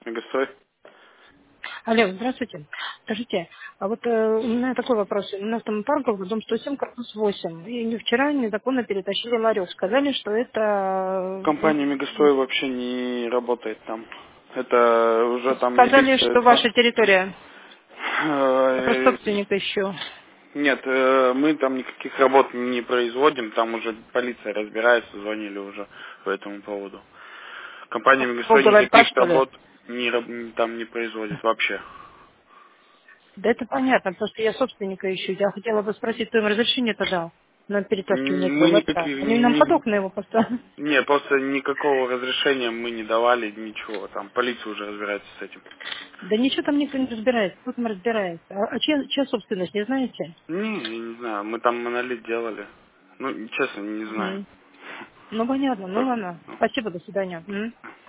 Мегастрой. Алло, здравствуйте. Скажите, а вот у меня такой вопрос. У нас там парковка, дом 107, корпус 8. И вчера незаконно перетащили ларек. Сказали, что это... Компания Мегастрой вообще не работает там. Это уже там Сказали, милиция. что ваша территория. Я про Э, собственника ищу. Нет, мы там никаких работ не производим, там уже полиция разбирается, звонили уже по этому поводу. Компания Мегастрой Полголарька, никаких что ли? работ там не производит вообще. Да это понятно, потому что я собственника ищу. Я хотела бы спросить, кто им разрешение-то дал на перетаскивание этого Мы ларька. никаких... Они нам под окна его поставили. Не, просто никакого разрешения мы не давали, ничего. Там полиция уже разбирается с этим. Да ничего там никто не разбирается. Кто там разбирается? А чья собственность, не знаете? Не, я не знаю, мы там монолит делали. Ну, честно, не знаю. Мгм. Ну, понятно. Ну, Просто, ладно. ну. Спасибо, до свидания. М.